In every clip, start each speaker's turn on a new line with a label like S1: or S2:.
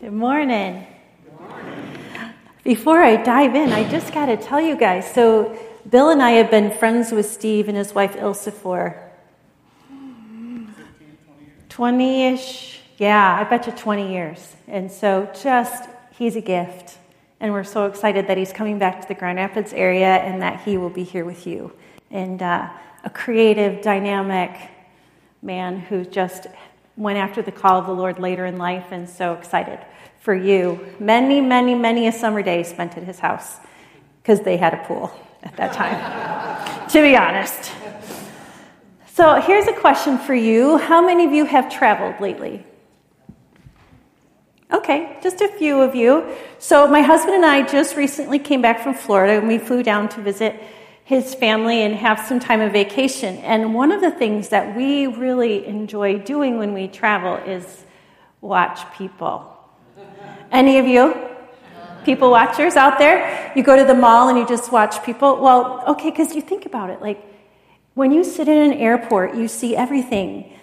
S1: Good morning. Before I dive in, I just got to tell you guys. So Bill and I have been friends with Steve and his wife Ilse for 20-ish. Yeah, I bet you 20 years. And so he's a gift. And we're so excited that he's coming back to the Grand Rapids area and that he will be here with you. And a creative, dynamic man who just went after the call of the Lord later in life, and so excited for you. Many a summer day spent at his house because they had a pool at that time, to be honest. So here's a question for you. How many of you have traveled lately? Okay, just a few of you. So my husband and I just recently came back from Florida, and we flew down to visit his family and have some time of vacation. And one of the things that we really enjoy doing when we travel is watch people. Any of you people watchers out there? You go to the mall and you just watch people? Well, okay, because you think about it. Like, when you sit in an airport, you see everything.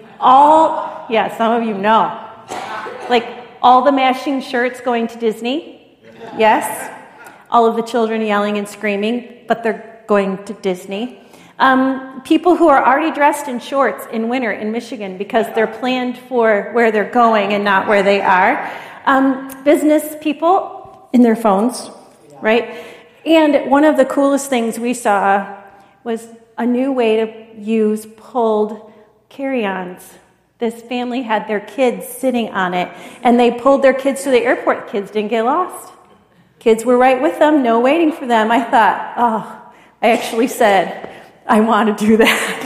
S1: Some of you know. Like, all the matching shirts going to Disney. Yes. All of the children yelling and screaming, but they're going to Disney. People who are already dressed in shorts in winter in Michigan because they're planned for where they're going and not where they are. Business people in their phones, right? And one of the coolest things we saw was a new way to use pulled carry-ons. This family had their kids sitting on it, and they pulled their kids to the airport. Kids didn't get lost. Kids were right with them, no waiting for them. I thought, I actually said, I want to do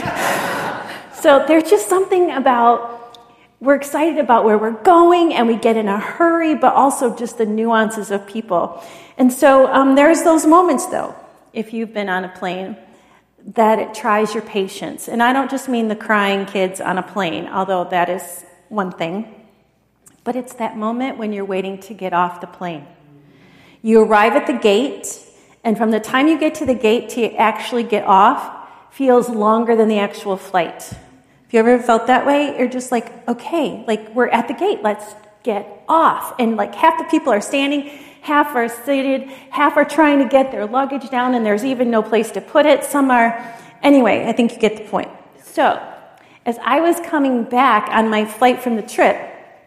S1: that. So there's just something about, we're excited about where we're going, and we get in a hurry, but also just the nuances of people. And so there's those moments, though, if you've been on a plane, that it tries your patience. And I don't just mean the crying kids on a plane, although that is one thing, but it's that moment when you're waiting to get off the plane. You arrive at the gate, and from the time you get to the gate to actually get off feels longer than the actual flight. Have you ever felt that way? You're just like, okay, like we're at the gate, let's get off. And like half the people are standing, half are seated, half are trying to get their luggage down, and there's even no place to put it. Some are, anyway, I think you get the point. So, as I was coming back on my flight from the trip,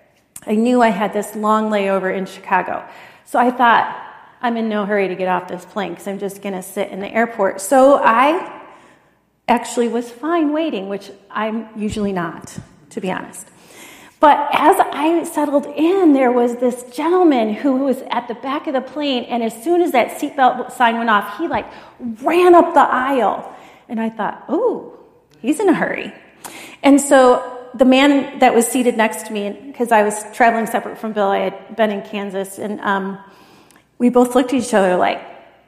S1: I knew I had this long layover in Chicago. So I thought, I'm in no hurry to get off this plane because I'm just going to sit in the airport. So I actually was fine waiting, which I'm usually not, to be honest. But as I settled in, there was this gentleman who was at the back of the plane, and as soon as that seatbelt sign went off, he ran up the aisle. And I thought, he's in a hurry. And so the man that was seated next to me, because I was traveling separate from Bill, I had been in Kansas, and we both looked at each other like,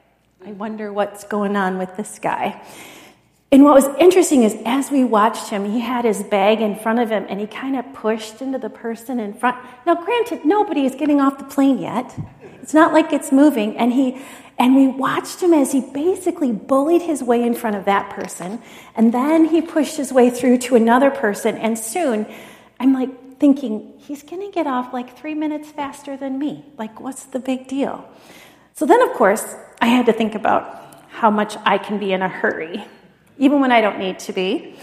S1: I wonder what's going on with this guy. And what was interesting is as we watched him, he had his bag in front of him, and he kind of pushed into the person in front. Now, granted, nobody is getting off the plane yet. It's not like it's moving. And we watched him as he basically bullied his way in front of that person, and then he pushed his way through to another person, and soon I'm thinking, he's going to get off 3 minutes faster than me. What's the big deal? So then, of course, I had to think about how much I can be in a hurry, even when I don't need to be.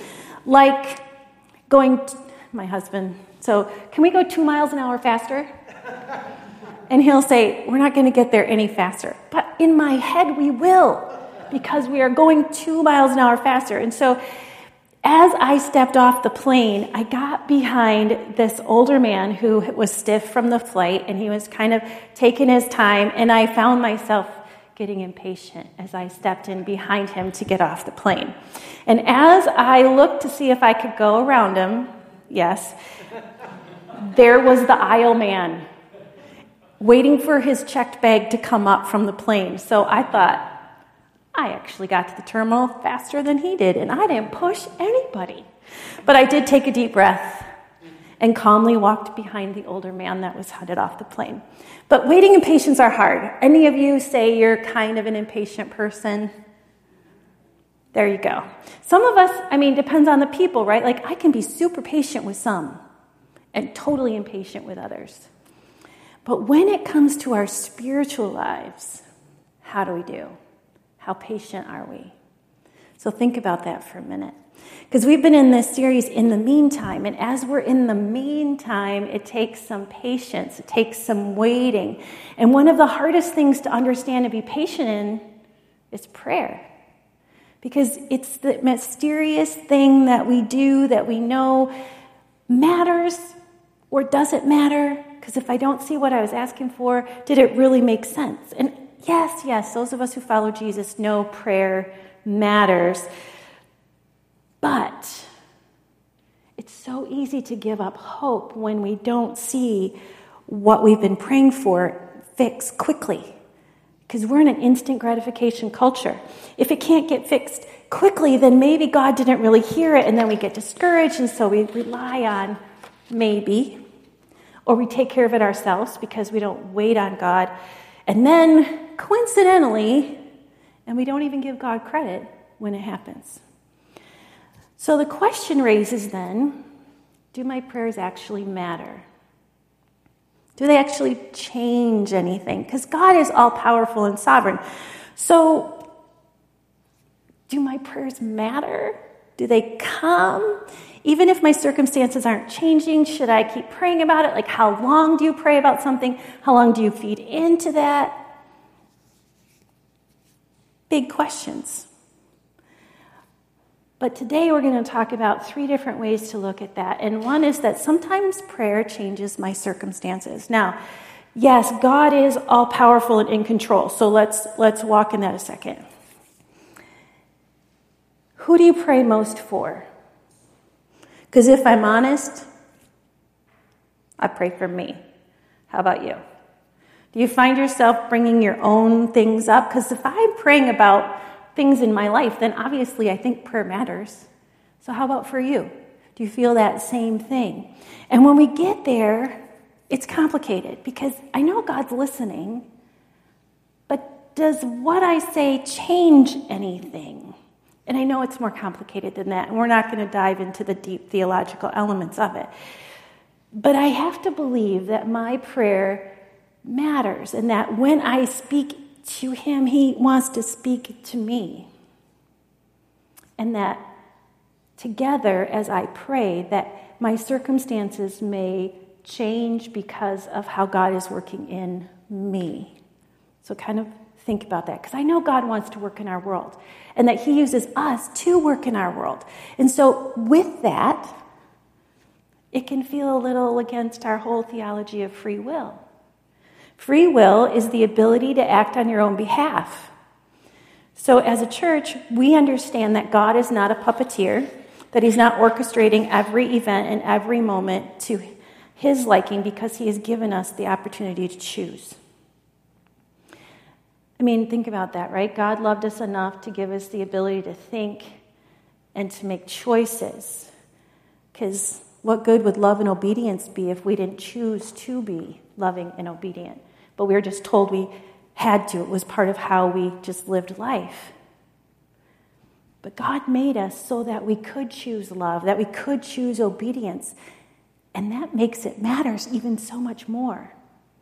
S1: My husband, so can we go 2 miles an hour faster? And he'll say, we're not going to get there any faster. But in my head, we will, because we are going 2 miles an hour faster. And so as I stepped off the plane, I got behind this older man who was stiff from the flight, and he was kind of taking his time, and I found myself getting impatient as I stepped in behind him to get off the plane. And as I looked to see if I could go around him, yes, there was the aisle man waiting for his checked bag to come up from the plane. So I thought, I actually got to the terminal faster than he did, and I didn't push anybody. But I did take a deep breath and calmly walked behind the older man that was headed off the plane. But waiting and patience are hard. Any of you say you're kind of an impatient person? There you go. Some of us, depends on the people, right? I can be super patient with some and totally impatient with others. But when it comes to our spiritual lives, how do we do? How patient are we? So think about that for a minute. Because we've been in this series in the meantime, and as we're in the meantime, it takes some patience, it takes some waiting. And one of the hardest things to understand and be patient in is prayer. Because it's the mysterious thing that we do that we know matters or doesn't matter. Because if I don't see what I was asking for, did it really make sense? And yes, those of us who follow Jesus know prayer matters. But it's so easy to give up hope when we don't see what we've been praying for fixed quickly. Because we're in an instant gratification culture. If it can't get fixed quickly, then maybe God didn't really hear it, and then we get discouraged, and so we rely on maybe, or we take care of it ourselves because we don't wait on God. And then, coincidentally, and we don't even give God credit when it happens. So the question raises then, do my prayers actually matter? Do they actually change anything? Because God is all-powerful and sovereign. So do my prayers matter? Do they come? Even if my circumstances aren't changing, should I keep praying about it? Like, how long do you pray about something? How long do you feed into that? Big questions. But today we're going to talk about 3 different ways to look at that. And one is that sometimes prayer changes my circumstances. Now, yes, God is all-powerful and in control. So let's walk in that a second. Who do you pray most for? Because if I'm honest, I pray for me. How about you? Do you find yourself bringing your own things up? Because if I'm praying about things in my life, then obviously I think prayer matters. So how about for you? Do you feel that same thing? And when we get there, it's complicated because I know God's listening, but does what I say change anything? And I know it's more complicated than that, and we're not going to dive into the deep theological elements of it. But I have to believe that my prayer matters and that when I speak to him, he wants to speak to me. And that together, as I pray, that my circumstances may change because of how God is working in me. So kind of think about that, because I know God wants to work in our world and that he uses us to work in our world. And so with that, it can feel a little against our whole theology of free will. Free will is the ability to act on your own behalf. So as a church, we understand that God is not a puppeteer, that he's not orchestrating every event and every moment to his liking because he has given us the opportunity to choose. I mean, think about that, right? God loved us enough to give us the ability to think and to make choices. Because what good would love and obedience be if we didn't choose to be loving and obedient? But we were just told we had to. It was part of how we just lived life. But God made us so that we could choose love, that we could choose obedience. And that makes it matters even so much more.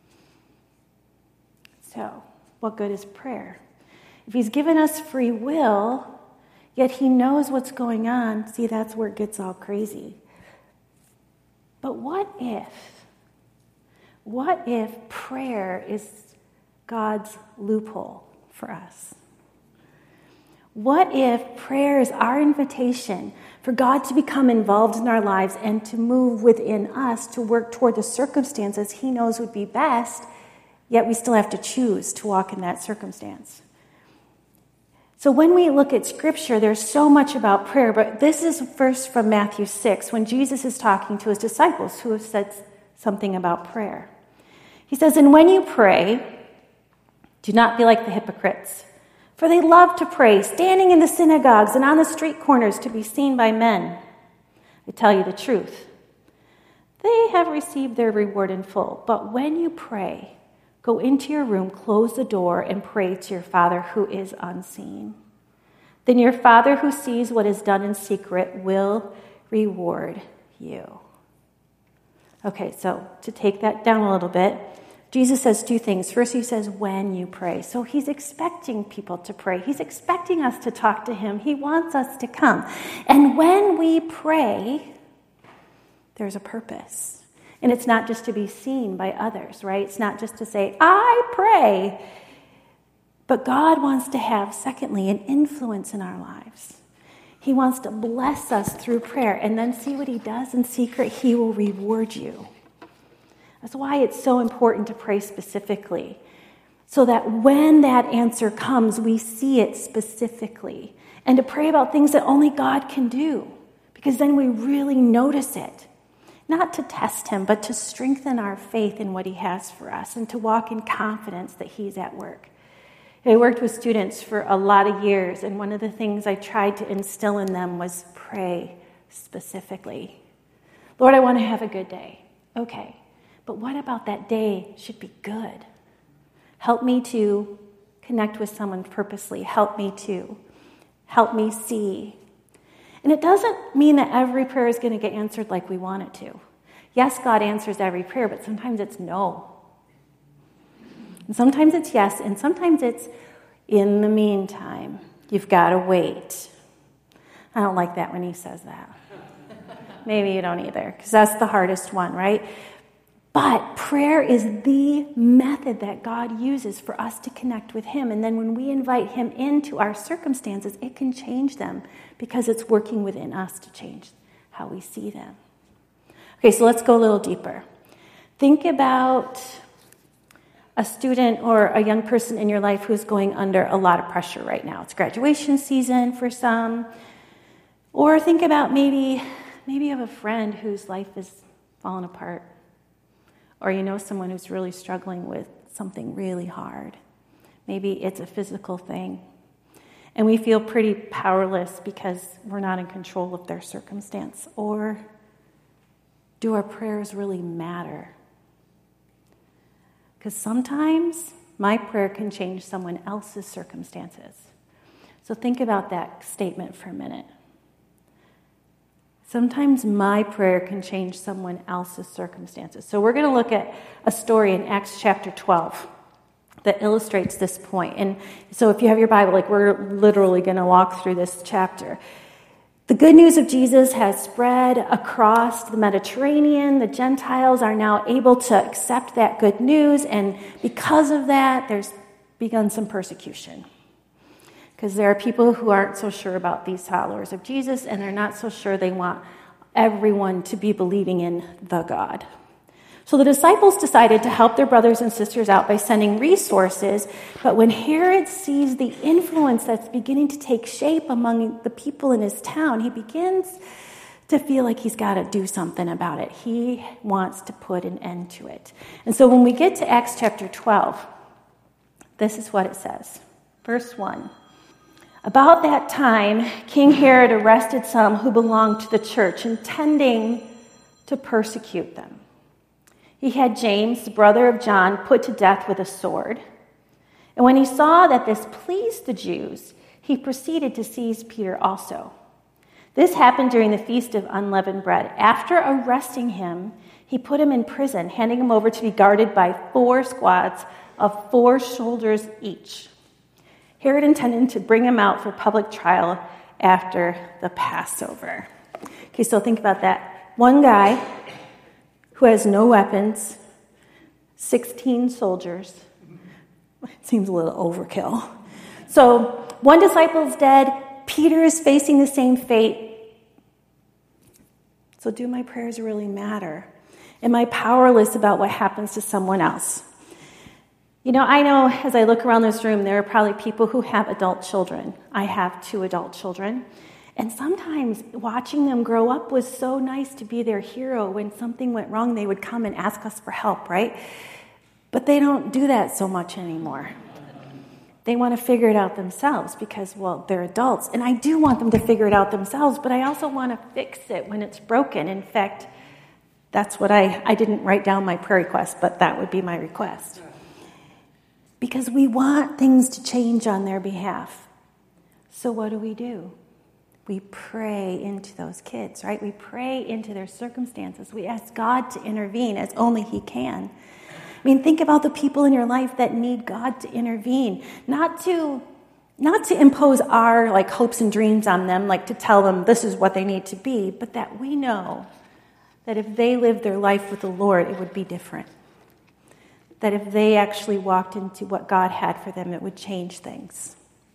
S1: So, what good is prayer? If he's given us free will, yet he knows what's going on, see, that's where it gets all crazy. But what if prayer is God's loophole for us? What if prayer is our invitation for God to become involved in our lives and to move within us to work toward the circumstances he knows would be best, yet we still have to choose to walk in that circumstance? So when we look at Scripture, there's so much about prayer, but this is first from Matthew 6, when Jesus is talking to his disciples who have said something about prayer. He says, "And when you pray, do not be like the hypocrites, for they love to pray, standing in the synagogues and on the street corners to be seen by men. I tell you the truth, they have received their reward in full. But when you pray, go into your room, close the door, and pray to your Father who is unseen. Then your Father who sees what is done in secret will reward you." Okay, so to take that down a little bit, Jesus says two things. First, he says, when you pray. So he's expecting people to pray. He's expecting us to talk to him. He wants us to come. And when we pray, there's a purpose. And it's not just to be seen by others, right? It's not just to say, I pray. But God wants to have, secondly, an influence in our lives. He wants to bless us through prayer. And then see what he does in secret. He will reward you. That's why it's so important to pray specifically. So that when that answer comes, we see it specifically. And to pray about things that only God can do. Because then we really notice it. Not to test him, but to strengthen our faith in what he has for us. And to walk in confidence that he's at work. I worked with students for a lot of years. And one of the things I tried to instill in them was pray specifically. Lord, I want to have a good day. Okay. But what about that day should be good? Help me to connect with someone purposely. Help me see. And it doesn't mean that every prayer is going to get answered like we want it to. Yes, God answers every prayer, but sometimes it's no. And sometimes it's yes, and sometimes it's in the meantime. You've got to wait. I don't like that when he says that. Maybe you don't either, because that's the hardest one, right? But prayer is the method that God uses for us to connect with him. And then when we invite him into our circumstances, it can change them because it's working within us to change how we see them. Okay, so let's go a little deeper. Think about a student or a young person in your life who's going under a lot of pressure right now. It's graduation season for some. Or think about maybe you have a friend whose life is falling apart. Or you know someone who's really struggling with something really hard. Maybe it's a physical thing. And we feel pretty powerless because we're not in control of their circumstance. Or do our prayers really matter? Because sometimes my prayer can change someone else's circumstances. So think about that statement for a minute. Sometimes my prayer can change someone else's circumstances. So we're going to look at a story in Acts chapter 12 that illustrates this point. And so if you have your Bible, we're literally going to walk through this chapter. The good news of Jesus has spread across the Mediterranean. The Gentiles are now able to accept that good news. And because of that, there's begun some persecution. Because there are people who aren't so sure about these followers of Jesus, and they're not so sure they want everyone to be believing in the God. So the disciples decided to help their brothers and sisters out by sending resources, but when Herod sees the influence that's beginning to take shape among the people in his town, he begins to feel like he's got to do something about it. He wants to put an end to it. And so when we get to Acts chapter 12, this is what it says. Verse 1. About that time, King Herod arrested some who belonged to the church, intending to persecute them. He had James, the brother of John, put to death with a sword. And when he saw that this pleased the Jews, he proceeded to seize Peter also. This happened during the Feast of Unleavened Bread. After arresting him, he put him in prison, handing him over to be guarded by 4 squads of 4 soldiers each. Herod intended to bring him out for public trial after the Passover. Okay, so think about that. One guy who has no weapons, 16 soldiers. It seems a little overkill. So one disciple's dead. Peter is facing the same fate. So do my prayers really matter? Am I powerless about what happens to someone else? You know, I know as I look around this room, there are probably people who have adult children. I have 2 adult children. And sometimes watching them grow up was so nice to be their hero. When something went wrong, they would come and ask us for help, right? But they don't do that so much anymore. They want to figure it out themselves because, well, they're adults. And I do want them to figure it out themselves, but I also want to fix it when it's broken. In fact, that's what I didn't write down my prayer request, but that would be my request. Because we want things to change on their behalf. So what do? We pray into those kids, right? We pray into their circumstances. We ask God to intervene as only He can. mean, think about the people in your life that need God to intervene, not to impose our like hopes and dreams on them, like to tell them this is what they need to be, but that we know that if they lived their life with the Lord, it would be different. That if they actually walked into what God had for them, it would change things.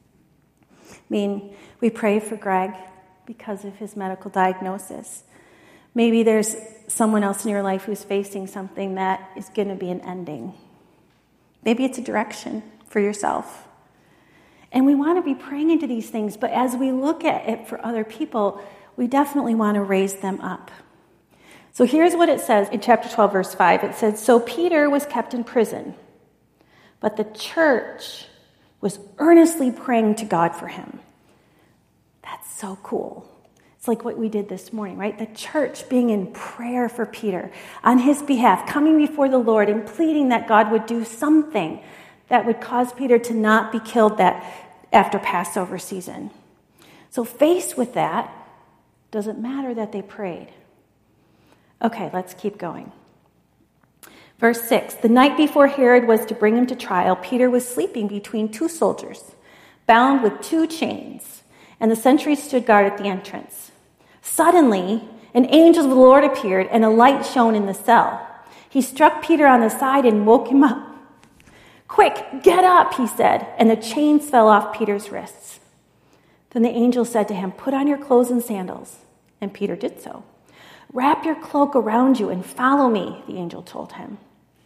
S1: I mean, we pray for Greg because of his medical diagnosis. Maybe there's someone else in your life who's facing something that is going to be an ending. Maybe it's a direction for yourself. And we want to be praying into these things, but as we look at it for other people, we definitely want to raise them up. So here's what it says in chapter 12, verse 5. It says, "So Peter was kept in prison, but the church was earnestly praying to God for him." That's so cool. It's like what we did this morning, right? The church being in prayer for Peter on his behalf, coming before the Lord and pleading that God would do something that would cause Peter to not be killed that after Passover season. So faced with that, does it matter that they prayed? Okay, let's keep going. Verse 6, "The night before Herod was to bring him to trial, Peter was sleeping between two soldiers, bound with two chains, and the sentries stood guard at the entrance. Suddenly, an angel of the Lord appeared, and a light shone in the cell. He struck Peter on the side and woke him up. 'Quick, get up,' he said, and the chains fell off Peter's wrists. Then the angel said to him, 'Put on your clothes and sandals.' And Peter did so. 'Wrap your cloak around you and follow me,' the angel told him.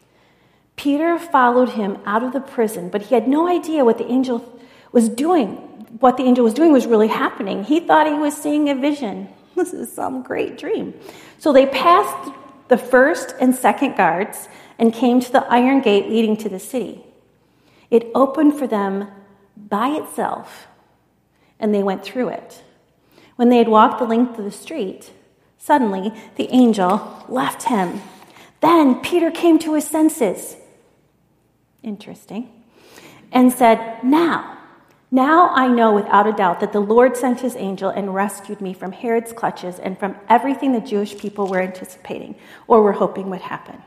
S1: Peter followed him out of the prison, but he had no idea what the angel was doing. What the angel was doing was really happening. He thought he was seeing a vision. This is some great dream. So they passed the first and second guards and came to the iron gate leading to the city. It opened for them by itself, and they went through it. When they had walked the length of the street, suddenly the angel left him. Then Peter came to his senses." Interesting. "And said, Now I know without a doubt that the Lord sent his angel and rescued me from Herod's clutches and from everything the Jewish people were anticipating or were hoping would happen."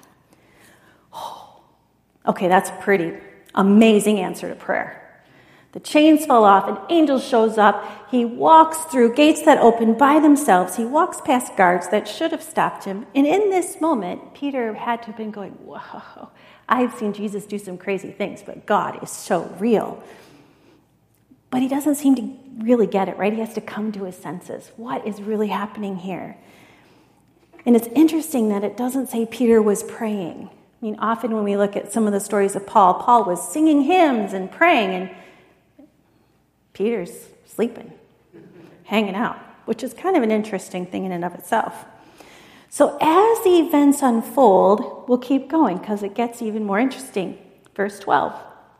S1: Okay, that's a pretty amazing answer to prayer. The chains fall off, an angel shows up. He walks through gates that open by themselves. He walks past guards that should have stopped him. And in this moment, Peter had to have been going, "Whoa, I've seen Jesus do some crazy things, but God is so real." But he doesn't seem to really get it, right? He has to come to his senses. What is really happening here? And it's interesting that it doesn't say Peter was praying. I mean, often when we look at some of the stories of Paul was singing hymns and praying, and Peter's sleeping, hanging out, which is kind of an interesting thing in and of itself. So as the events unfold, we'll keep going because it gets even more interesting. Verse 12.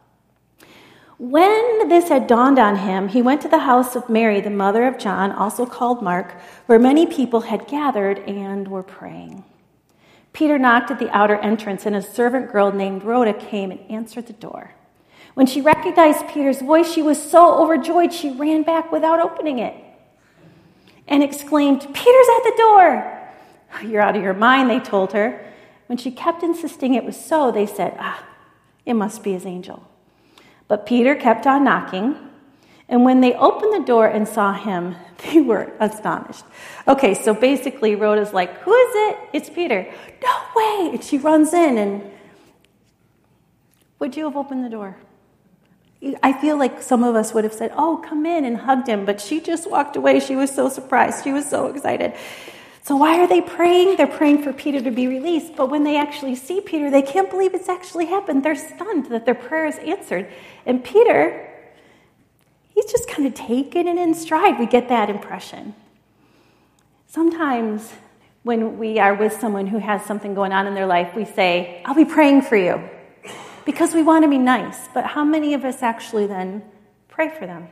S1: "When this had dawned on him, he went to the house of Mary, the mother of John, also called Mark, where many people had gathered and were praying. Peter knocked at the outer entrance, and a servant girl named Rhoda came and answered the door. When she recognized Peter's voice, she was so overjoyed she ran back without opening it and exclaimed, 'Peter's at the door!' 'You're out of your mind,' they told her. When she kept insisting it was so, they said, 'It must be his angel.' But Peter kept on knocking, and when they opened the door and saw him, they were astonished." Okay, so basically Rhoda's like, "Who is it?" "It's Peter." "No way!" And she runs in, and would you have opened the door? I feel like some of us would have said, "Oh, come in," and hugged him, but she just walked away. She was so surprised. She was so excited. So why are they praying? They're praying for Peter to be released, but when they actually see Peter, they can't believe it's actually happened. They're stunned that their prayer is answered. And Peter, he's just kind of taken it in stride. We get that impression. Sometimes when we are with someone who has something going on in their life, we say, "I'll be praying for you," because we want to be nice. But how many of us actually then pray for them?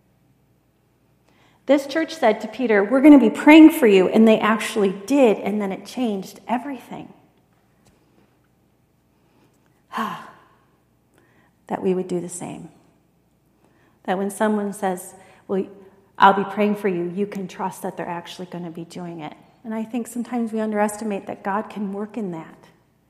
S1: This church said to Peter, "We're going to be praying for you," and they actually did, and then it changed everything. That we would do the same. That when someone says, "Well, I'll be praying for you," you can trust that they're actually going to be doing it. And I think sometimes we underestimate that God can work in that.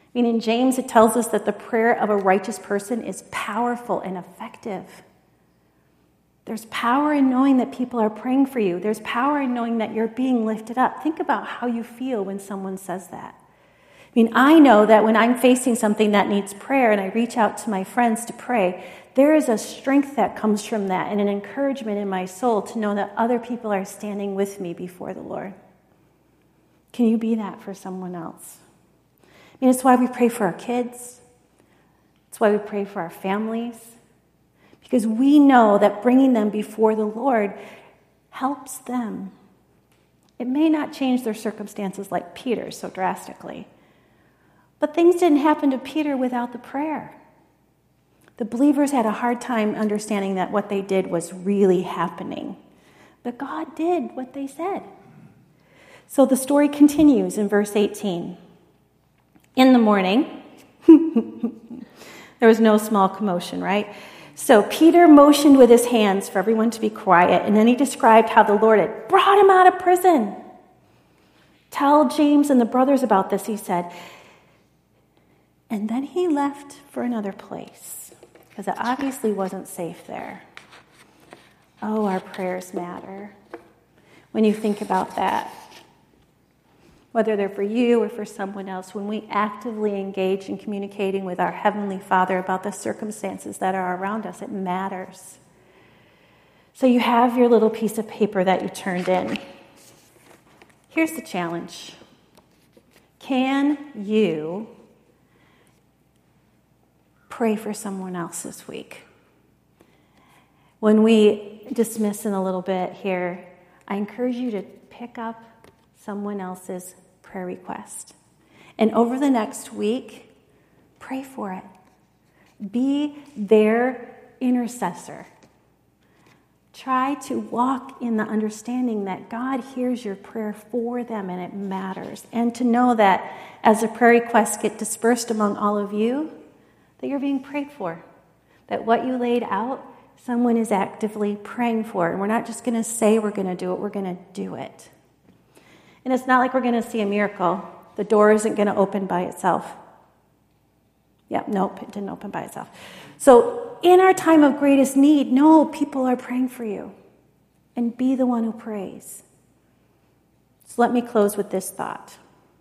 S1: I mean, in James, it tells us that the prayer of a righteous person is powerful and effective. There's power in knowing that people are praying for you. There's power in knowing that you're being lifted up. Think about how you feel when someone says that. I mean, I know that when I'm facing something that needs prayer and I reach out to my friends to pray, there is a strength that comes from that and an encouragement in my soul to know that other people are standing with me before the Lord. Can you be that for someone else? I mean, it's why we pray for our kids. It's why we pray for our families. Because we know that bringing them before the Lord helps them. It may not change their circumstances like Peter so drastically, but things didn't happen to Peter without the prayer. The believers had a hard time understanding that what they did was really happening. But God did what they said. So the story continues in verse 18. In the morning, there was no small commotion, right? So Peter motioned with his hands for everyone to be quiet, and then he described how the Lord had brought him out of prison. Tell James and the brothers about this, he said. And then he left for another place, because it obviously wasn't safe there. Oh, our prayers matter when you think about that. Whether they're for you or for someone else, when we actively engage in communicating with our Heavenly Father about the circumstances that are around us, it matters. So you have your little piece of paper that you turned in. Here's the challenge. Can you pray for someone else this week? When we dismiss in a little bit here, I encourage you to pick up someone else's prayer request. And over the next week, pray for it. Be their intercessor. Try to walk in the understanding that God hears your prayer for them and it matters. And to know that as the prayer requests get dispersed among all of you, that you're being prayed for. That what you laid out, someone is actively praying for. And we're not just going to say we're going to do it, we're going to do it. And it's not like we're going to see a miracle. The door isn't going to open by itself. Nope, it didn't open by itself. So in our time of greatest need, no, people are praying for you. And be the one who prays. So let me close with this thought.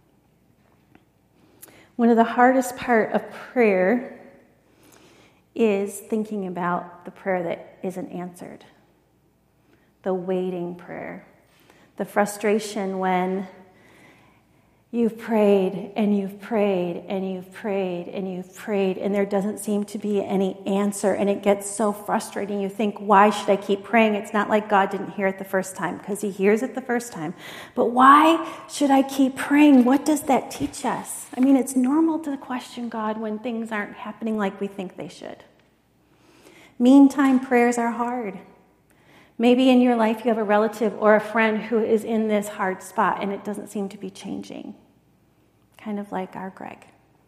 S1: One of the hardest part of prayer is thinking about the prayer that isn't answered. The waiting prayer. The frustration when you've prayed and you've prayed and you've prayed and you've prayed and there doesn't seem to be any answer and it gets so frustrating. You think, why should I keep praying? It's not like God didn't hear it the first time, because he hears it the first time. But why should I keep praying? What does that teach us? I mean, it's normal to question God when things aren't happening like we think they should. Meantime, prayers are hard. Maybe in your life you have a relative or a friend who is in this hard spot and it doesn't seem to be changing. Kind of like our Greg.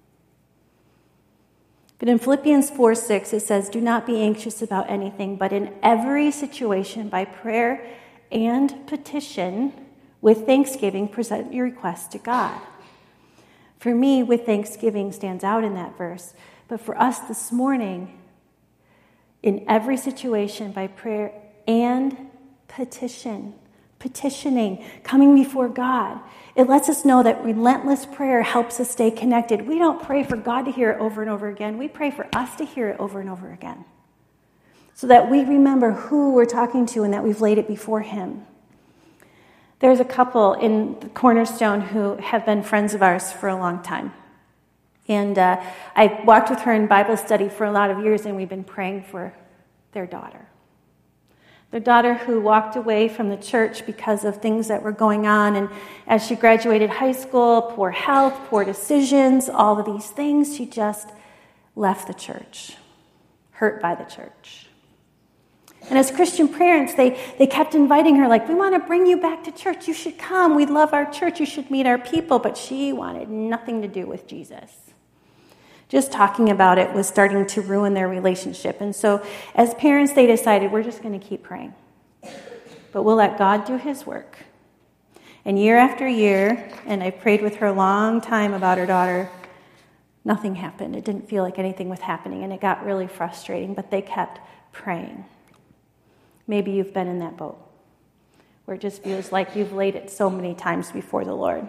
S1: But in Philippians 4:6 it says, do not be anxious about anything, but in every situation by prayer and petition with thanksgiving present your requests to God. For me, with thanksgiving stands out in that verse. But for us this morning, in every situation by prayer and petitioning, coming before God. It lets us know that relentless prayer helps us stay connected. We don't pray for God to hear it over and over again. We pray for us to hear it over and over again. So that we remember who we're talking to and that we've laid it before him. There's a couple in the Cornerstone who have been friends of ours for a long time. And I walked with her in Bible study for a lot of years, and we've been praying for their daughter. Their daughter who walked away from the church because of things that were going on. And as she graduated high school, poor health, poor decisions, all of these things, she just left the church, hurt by the church. And as Christian parents, they kept inviting her, like, we want to bring you back to church. You should come. We love our church. You should meet our people. But she wanted nothing to do with Jesus. Just talking about it was starting to ruin their relationship. And so as parents, they decided, we're just going to keep praying. But we'll let God do his work. And year after year, and I prayed with her a long time about her daughter, Nothing happened. It didn't feel like anything was happening, and it got really frustrating, but they kept praying. Maybe you've been in that boat where it just feels like you've laid it so many times before the Lord.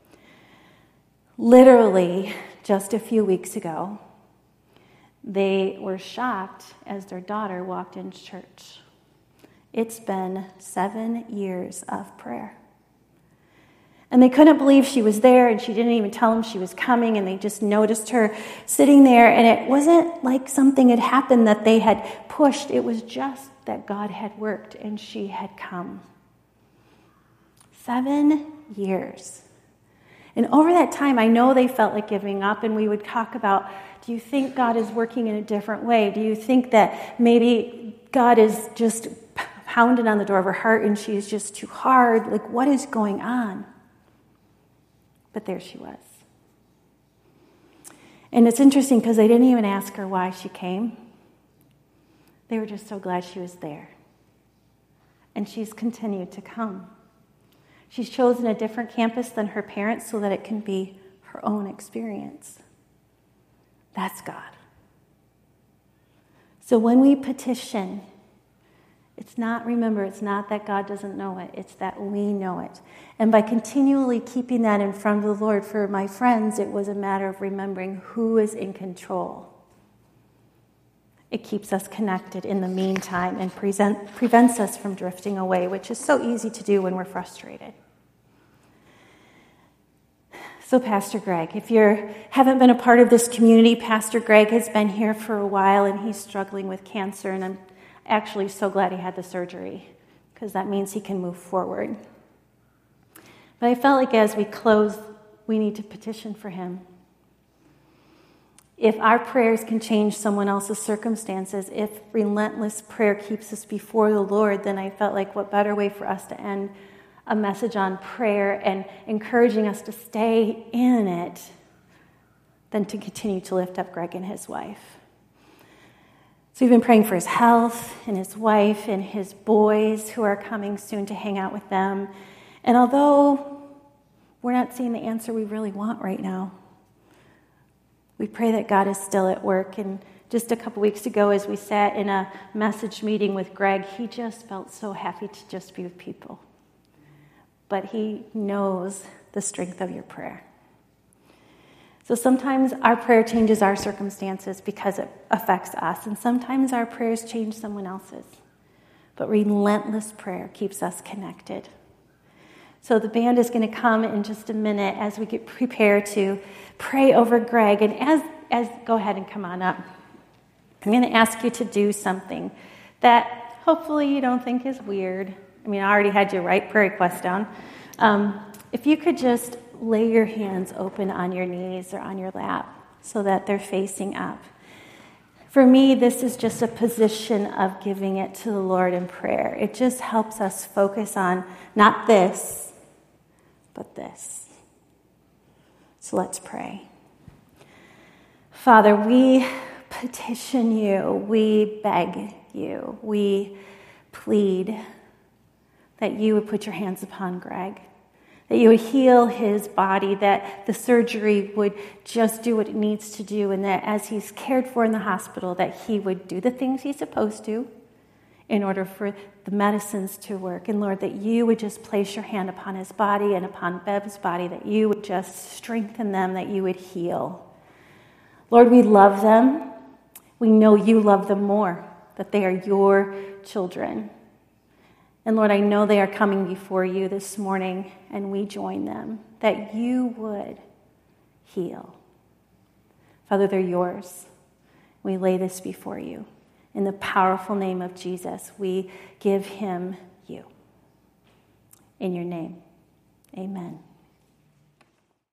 S1: Literally, just a few weeks ago, they were shocked as their daughter walked into church. It's been 7 years of prayer. And they couldn't believe she was there, and she didn't even tell them she was coming, and they just noticed her sitting there, and it wasn't like something had happened that they had pushed. It was just that God had worked, and she had come. 7 years. And over that time, I know they felt like giving up, and we would talk about, do you think God is working in a different way? Do you think that maybe God is just pounding on the door of her heart, and she's just too hard? Like, what is going on? But there she was. And it's interesting because they didn't even ask her why she came. They were just so glad she was there. And she's continued to come. She's chosen a different campus than her parents so that it can be her own experience. That's God. So when we petition, it's not that God doesn't know it. It's that we know it. And by continually keeping that in front of the Lord, for my friends, it was a matter of remembering who is in control. It keeps us connected in the meantime and prevents us from drifting away, which is so easy to do when we're frustrated. So Pastor Greg, if you haven't been a part of this community, Pastor Greg has been here for a while, and he's struggling with cancer, and I'm actually so glad he had the surgery, because that means he can move forward. But I felt like as we close, we need to petition for him. If our prayers can change someone else's circumstances, if relentless prayer keeps us before the Lord, then I felt like what better way for us to end a message on prayer and encouraging us to stay in it than to continue to lift up Greg and his wife. So we've been praying for his health and his wife and his boys who are coming soon to hang out with them. And although we're not seeing the answer we really want right now, we pray that God is still at work. And just a couple weeks ago, as we sat in a message meeting with Greg, he just felt so happy to just be with people. But he knows the strength of your prayer. So sometimes our prayer changes our circumstances because it affects us, and sometimes our prayers change someone else's. But relentless prayer keeps us connected. So the band is going to come in just a minute as we get prepared to pray over Greg. And as go ahead and come on up. I'm going to ask you to do something that hopefully you don't think is weird. I mean, I already had you write prayer requests down. If you could just lay your hands open on your knees or on your lap so that they're facing up. For me, this is just a position of giving it to the Lord in prayer. It just helps us focus on not this, but this. So let's pray. Father, we petition you, we beg you, we plead that you would put your hands upon Greg, that you would heal his body, that the surgery would just do what it needs to do, and that as he's cared for in the hospital, that he would do the things he's supposed to in order for the medicines to work. And Lord, that you would just place your hand upon his body and upon Bev's body, that you would just strengthen them, that you would heal. Lord, we love them. We know you love them more, that they are your children. And Lord, I know they are coming before you this morning, and we join them, that you would heal. Father, they're yours. We lay this before you. In the powerful name of Jesus, we give him you. In your name, amen.